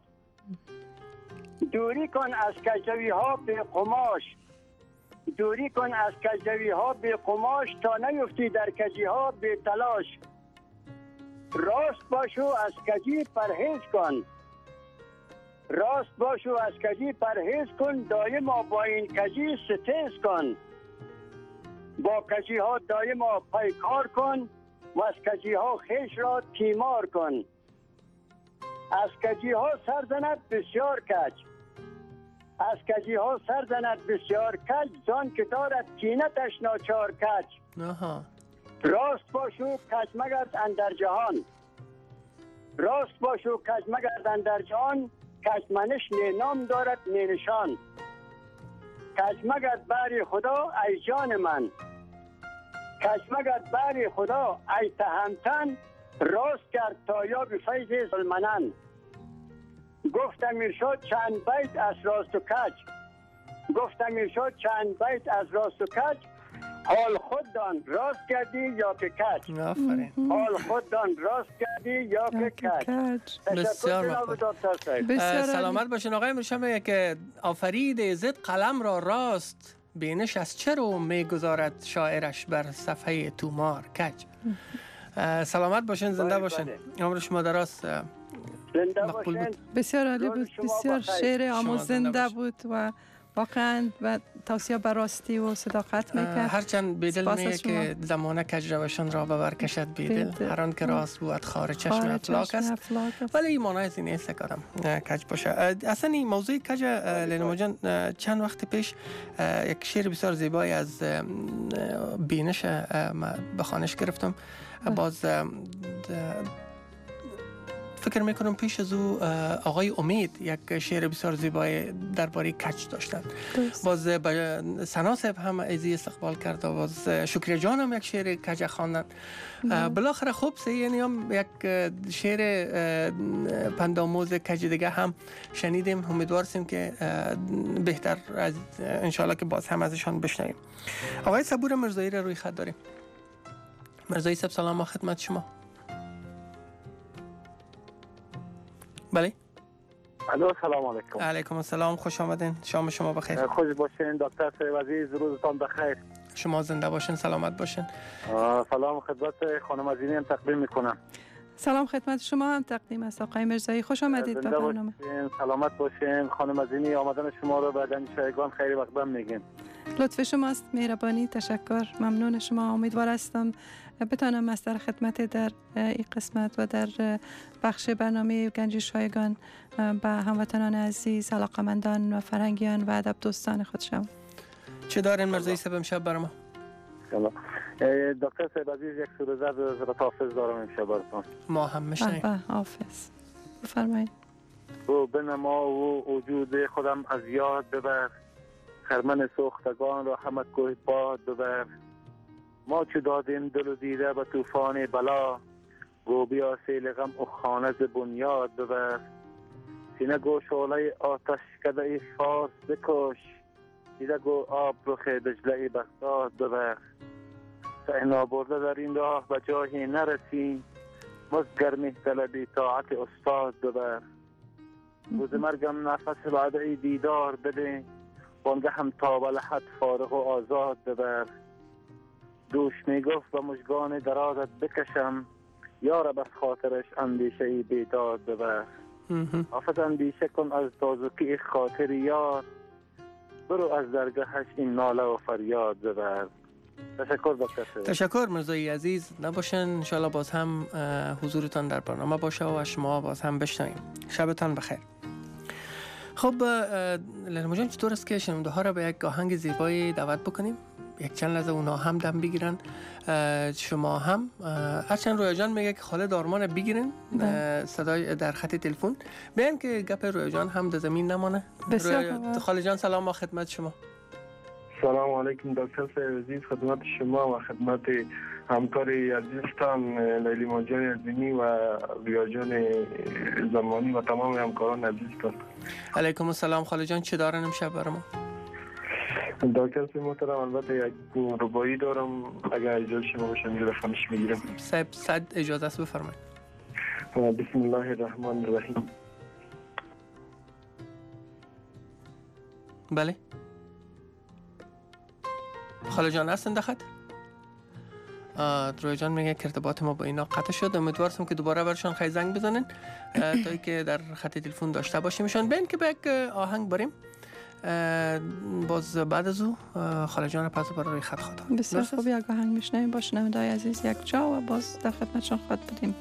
دوری کن از کجروی ها بی قماش. دوری کن از کجروی ها بی قماش تا نیفتی در کجی ها بی تلاش. راست باشو از کجی پرهیز کن. راست باشو از کجی پرهیز کن دایم با این کجی ستیز کن. با کجی ها دایم پیکار کن و از کجی ها خیش را تیمار کن. از کجی ها سر زند بسیار کج. از کجی ها سر زند بسیار کج زان که دارد کینتش ناچار کج. راست باشو کج مگرد اندر جهان. راست باشو کج مگرد اندر جهان کج منش نام دارد نشان. کج مگرد بری خدا ای جان من. کج مگرد بری خدا ای تهمتن راست کرد تا یا به فیض ظلمنن. گفتم میرشد چند بیت از راست و کج. گفتم میرشد چند بیت از راست و کج حال خود دان راست کردی یا که کج. حال خود دان راست کردی یا که کج. بسیار سلامت باشین. آقای امیرشاه میگه که آفرید زد قلم را راست بینش از چه رو میگذارد شاعرش بر صفحه تومار کج. سلامت باشین، زنده باشین، عمر شما دراز. مقبول بود. بسیار عالی بود، بسیار شعر آموزنده بود و واقعا و توصیه به راستی و صداقت میکرد. هرچند بیدل میگه که زمانه کج روشان را ببر کشد بیدل، هر آن که راست بود خار چشم افلاک است، ولی این معنی از این نیست کارم کج باشه. اصلا این موضوع کج لیلا جان، چند وقت پیش یک شعر بسیار زیبایی از بینش به خوانش گرفتم. باز فکر میکنم پیش از او آقای امید یک شعر بسیار زیبای درباره کج داشتن. باز سنا صاحب هم ازی استقبال کرد و باز شکریه جان هم یک شعر کج خواندن. بالاخره خوب یعنی هم یک شعر پندآموز کج دیگه هم شنیدیم. امیدواریم که بهتر از انشالله که باز هم ازشان بشنویم. آقای صبور مرزایی رو روی خط داریم. مرزایی صاحب سلام و خدمت شما. بله. الو سلام علیکم. علیکم السلام، خوش آمدین. شام شما بخیر. خوش باشین دکتر صاحب عزیز، روزتان بخیر. شما زنده باشین، سلامت باشین. سلام خدمت خانم عزیزی هم تقدیم میکنم. سلام خدمت شما هم تقدیم است آقای مرزایی، خوش آمدید به برنامه. سلامت باشین خانم عزیزی، آمدن شما رو به دانشجویان خیلی مقدم میگیم. لطف شماست، مهربانی، تشکر، ممنون شما. امیدوار هستم بتانم از در خدمت در این قسمت و در بخش برنامه گنج شایگان به هموطنان عزیز، علاقمندان و فرنگیان و ادب دوستان خود شم. چه دارین مرزایی صاحب امشب برای ما؟ سلام دکتر صاحب عزیز، یک سوره از حضرت حافظ دارم امشب براتون. ما هم میشنیم. حافظ بفرمایید. او بنما و وجود خودم از یاد ببر، خرمن سوختگان را همه کوه باد ببر. ما چو دادیم دل و دیده به طوفان بلا، گو بیا سیل غم و خانه ز بنیاد ببر. سینه گو شعله آتش کده ای فارس بکش، دیده گو آب رخ دجله بغداد ببر. سعی برده در این راه به جایی نرسی، مزد گرمی طلبی طاعت استاد ببر. روز مرگم نفس وعده دیدار بده، وانگه هم تا به لحد فارغ و آزاد ببر. دوش میگفت به مژگان درازت بکشم، یارب از خاطرش اندیشه ای بیداد ببر. آفت اندیشه کن از تازگی خاطر یار، برو از درگاهش این ناله و فریاد ببر. تشکر دکتر. تشکر مرزایی عزیز، نباشن انشالله باز هم حضورتان در برنامه باشه و شما باز هم بشنویم. شبتان بخیر. خب لیلا جان، چطور است که شنونده ها را به یک آهنگ زیبایی دعوت بکنیم؟ یک چند لحظه اونا هم دم بگیرن، شما هم. هرچند رویا جان میگه که خالد آرمان بگیرن صدای در خط تلفن، بیان که گپ رویا جان هم در زمین نمانه. خالد جان سلام و خدمت شما. سلام علیکم دکتر صاحب عزیز، خدمت شما و خدمت همکاری عزیزتان لیلا جان عزیزی و رویا جان زمانی و تمام همکاران عزیزتان. علیکم السلام خالد جان، چه دارن امشب برای ما؟ دکتر صاحب محترم، البته یک ربایی دارم، اگر اجازه شما باشه میره فنش میگیرم. صد اجازه است، بفرمایید. بسم الله الرحمن الرحیم. بله خالد جان هستن دخت؟ روی جان میگه که ارتباط ما با اینا قطع شد. امیدوارم که دوباره برشان خیلی زنگ بزنن تا که در خط تلفن داشته باشیمشان. بین که به یک آهنگ بریم، باز بعد از او خالد جان پس برای خط خواهد. بسیار خوب، یک آهنگ میشنویم با شنونده‌های عزیز یک جا و باز در خدمتشان خواهد بودیم.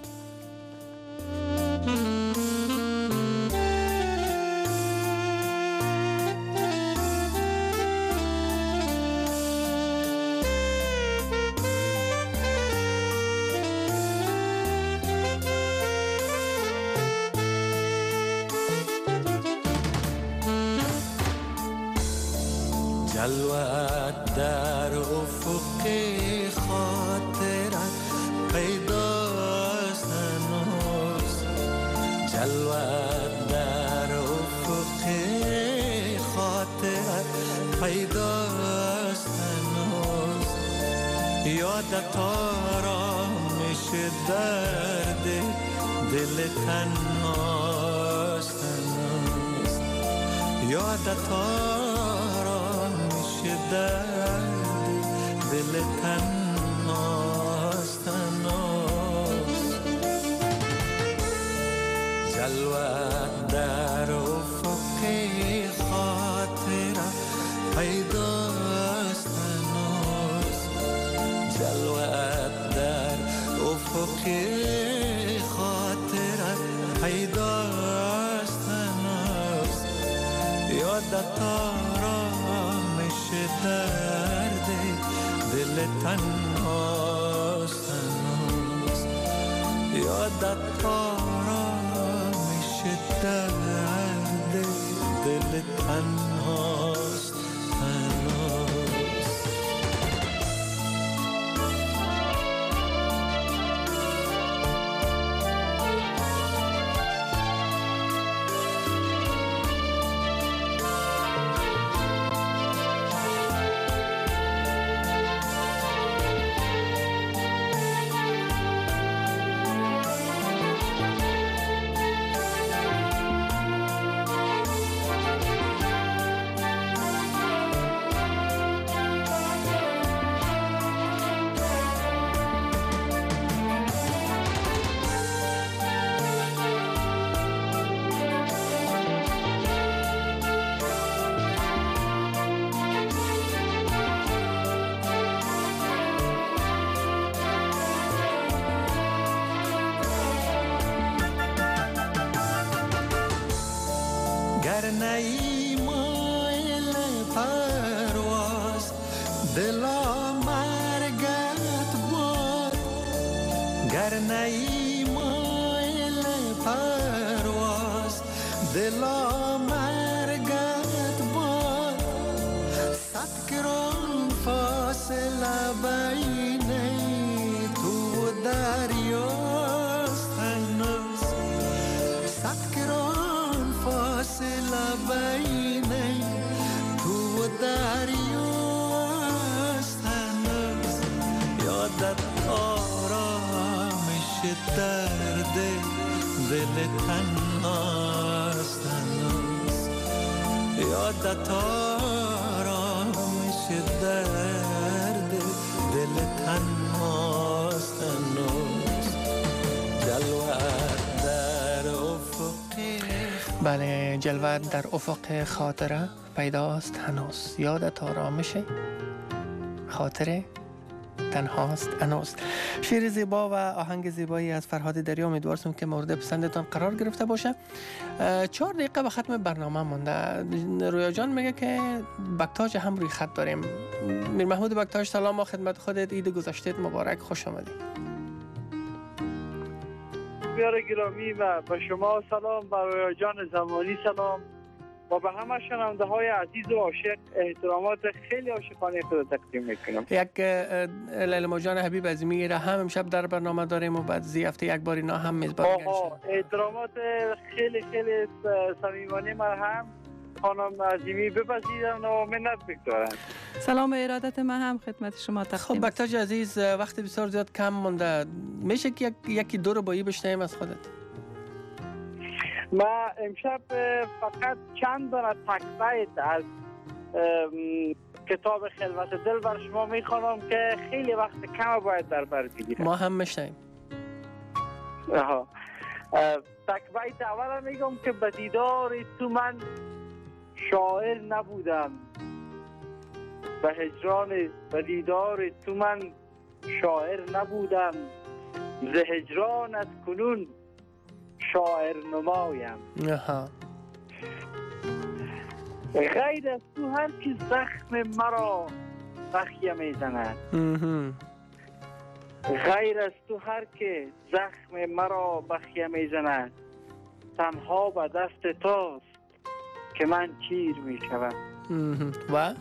جلوت در افق خاطرت پیداست هنوز، جلوت در افق خاطرت پیداست هنوز. یادت آرامش درد دل تنهاست هنوز، یادت درد دل تنهاست هنوز. که خاطرت پیداست هنوز یادت آرامش درد دل تنهاست هنوز یادت آرامش درد دل تنهاست هنوز نی مایل پرواز دلا مرگت باد گر نی مایل پرواز دلا مرگت باد صد گران فاصله بین تو و دریاست هنوز صد گران فاصله بین تو و دریاست هنوز یادت آرامش درد دل تنهاست هنوز یادت آرامش درد دل تنهاست هنوز جلوت در افق بله جلوه در افق خاطره پیداست هنوز یادت آرامش خاطره تنهاست هنوز. شعر زیبا و آهنگ زیبایی از فرهاد دریا، امیدوارم که مورد پسندتان قرار گرفته باشه. 4 دقیقه به ختم برنامه مونده. رویا جان میگه که بکتاج هم روی خط داریم. میر محمود بکتاج سلام و خدمت خودت، عید گذشتهت مبارک، خوش آمدید. بیار گرامی و به شما سلام، به رویا جان زمانی سلام و به همه شنونده های عزیز و عاشق احترامات خیلی عاشقانه خود تقدیم میکنم. یک لیلا جان حبیب از میره هم امشب در برنامه داریم و بعد زی هفته یک بار اینا هم میزبان احترامات خیلی خیلی صمیمانه من هم خانم عظیمی بپذیرن و منت بگذارن. سلام و ارادت من هم خدمت شما تقدیم. خب بکتاج عزیز، وقت بسیار زیاد کم مونده، میشه که یکی دو رو بایی بشنویم از خودت؟ ما امشب فقط چند دانه تکبیت از کتاب خلوت دل بر شما میخوانم که خیلی وقت کم باید در بر بگیرم. ما هم میشنیم. تکبیت اول میگم که به دیدار تو من شاعر نبودم، به هجران به دیدار تو من شاعر نبودم، ز هجران از کنون شاعر نمایم. غیر از تو هر کی زخم مرا بخیه میزند، غیر از تو هر کی زخم مرا بخیه میزند، تنها به دست توست که من چیر میشوم. و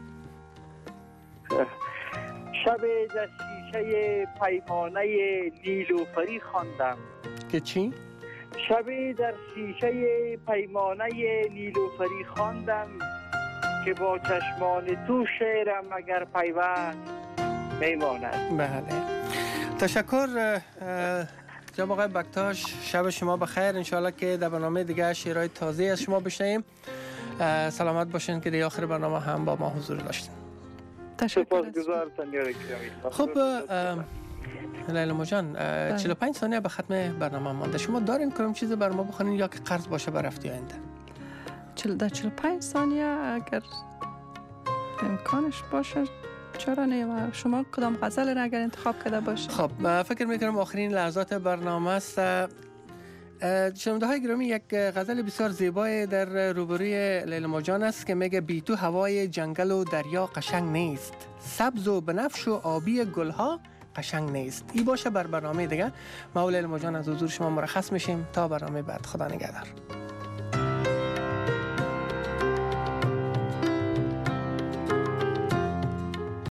شب در شیشه پیمانه نیلوفری خواندم. که چی؟ شب در شیشه پیمانه نیلوفری خواندم که با چشمان تو شعرم اگر پیوست میماند. بله، تشکر جناب آقای بکتاش، شب شما بخیر. انشاءالله که در برنامه دیگه شعرهای تازه از شما بشنویم. سلامت باشین که در آخر برنامه هم با ما حضور داشتین. سپاسگزارم. خب لیلا جان، 45 ثانیه به ختم برنامه مانده. شما دارین کنم چیزی بر ما بخونین یا که قرض باشه بر هفته آینده؟ در 45 ثانیه اگر امکانش باشه چرا نه؟ و شما کدام غزل را اگر انتخاب کرده باشید؟ خب من فکر میکنم آخرین لحظات برنامه است. شنونده های گرامی، یک غزل بسیار زیبای در روبروی لیلا جان است که میگه بی تو هوای جنگل و دریا قشنگ نیست، سبز و بنفش و آبی گلها قشنگ نیست. این باشه بر برنامه دیگه. ما و لیلا جان از حضور شما مرخص میشیم تا برنامه بعد. خدا نگهدار.